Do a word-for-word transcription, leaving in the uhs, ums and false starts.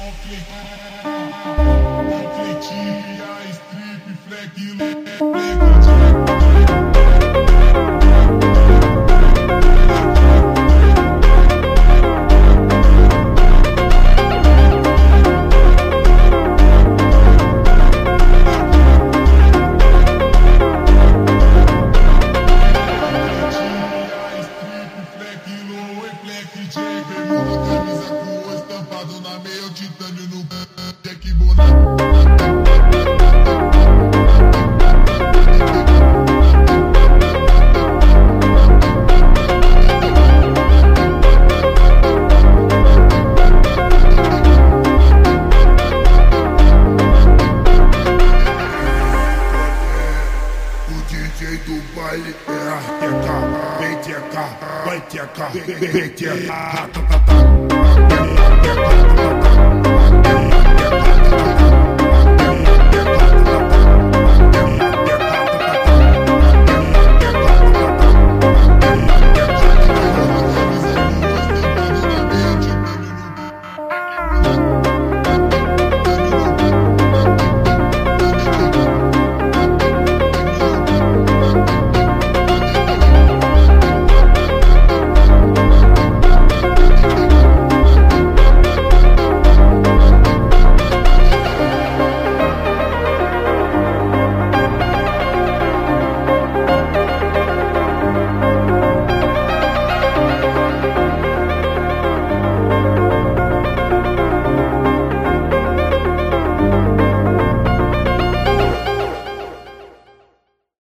Panfletinha, strip, fleque, camisa com o estampado na meia, o titânio no Jack Bonito. D J do baile é a teca, vem teca, vai teca, vem teca.